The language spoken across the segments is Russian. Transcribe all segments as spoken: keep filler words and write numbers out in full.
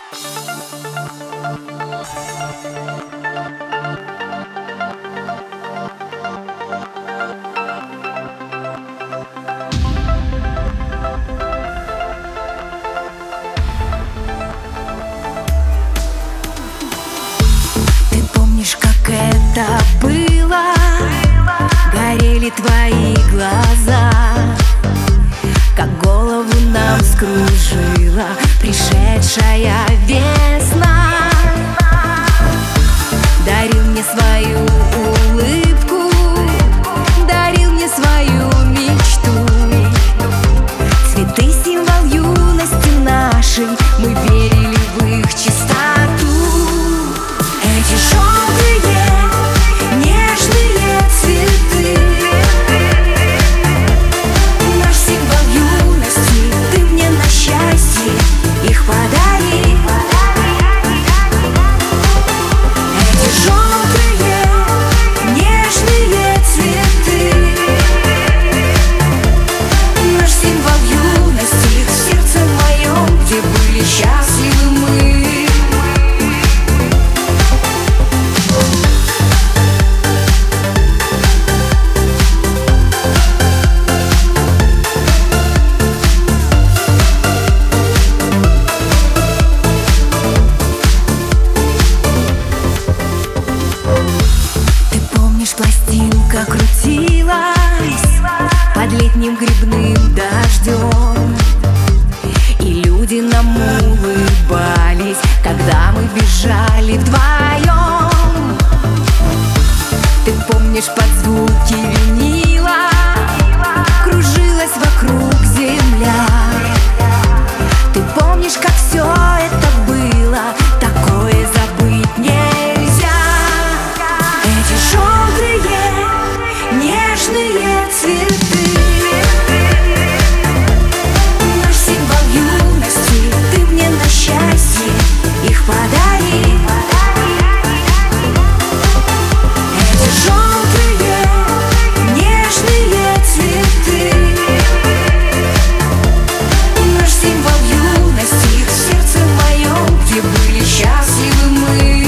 Ты помнишь, как это было? Горели твои глаза, как голову нам скружила пришедшая весна. Дарил мне свою улыбку, дарил мне свою мечту. Цветы — символ юности нашей, мы верили в их чистоту. Эти желтые, нежные цветы — наш символ юности, ты мне на счастье их подари. Эти желтые, нежные цветы — наш символ юности, в сердце моем, где были счастливы мы. Пластинка крутилась под летним грибным дождем, и люди нам улыбались, когда мы бежали вдвоем. Ты помнишь, под звуки винила кружилась вокруг земля. Ты помнишь, как все это было, такое забыть нельзя. Эти желтые, нежные цветы — наш символ юности, ты мне на счастье их подари. Эти желтые, нежные цветы — наш символ юности, в сердце моем, где были счастливы мы.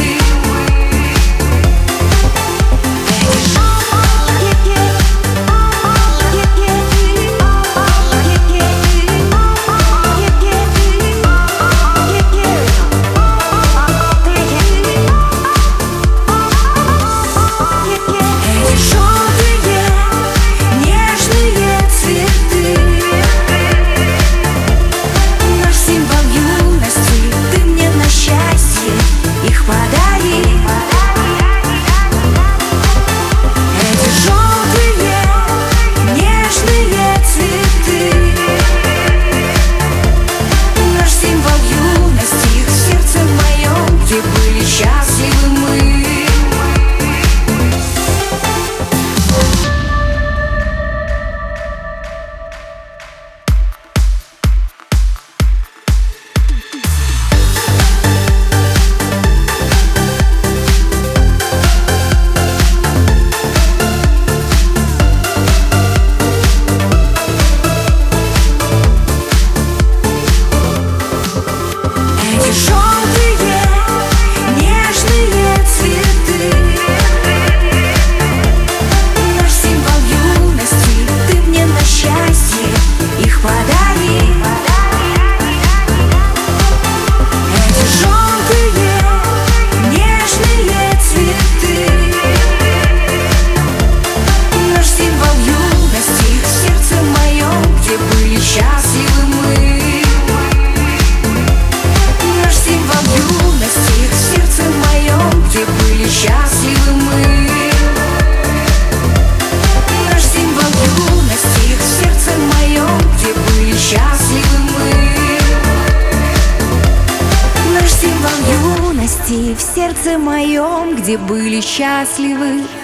В сердце моем, где были счастливы.